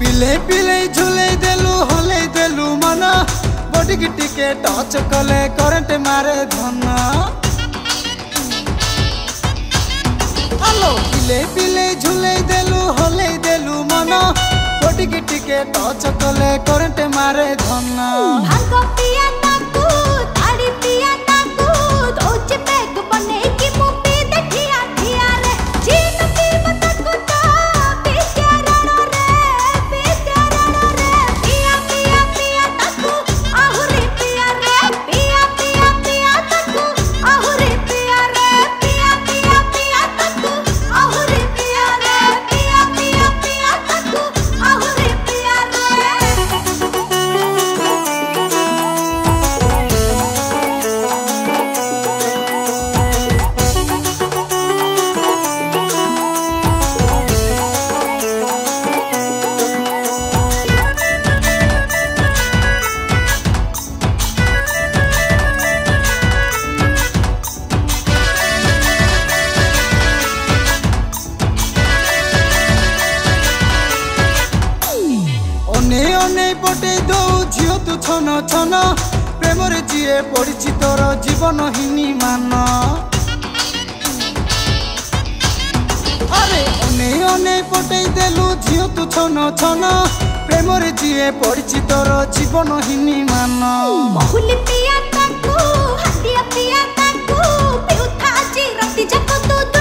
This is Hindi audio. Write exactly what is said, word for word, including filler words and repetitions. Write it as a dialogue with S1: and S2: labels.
S1: पिले पिले झुले देलु हले देलु मन बॉडी की टिके टच कले करंट मारे धन हेलो पिले पिले झुले देलु हले देलु मन बॉडी की टिके टच कले करंट मारे धन
S2: भांग पिया ताकू ताड़ी पिया ताकू दोचे बैग बने की मुपी देखिया थिया रे जीन पीब ताकू तो पिया रण रे पिया रण रे पिया पिया पिया ताकू आहुरी पिया रे पिया पिया पिया ताकू आहुरी पिया रे पिया पिया पिया ताकू आहुरी पिया रे पिया पिया पिया ताकू आहुरी पिया रे
S1: अने अने पटे दो झियो तू छन छन प्रेम रे जीए पड़िछि तोर जीवन हिनी मान अरे अने अने पटे देलु झियो तू छन छन प्रेम रे जीए पड़िछि तोर जीवन हिनी मान
S2: बहुली पिया ताकू हटिया पिया ताकू पिउथा जी राती जको तू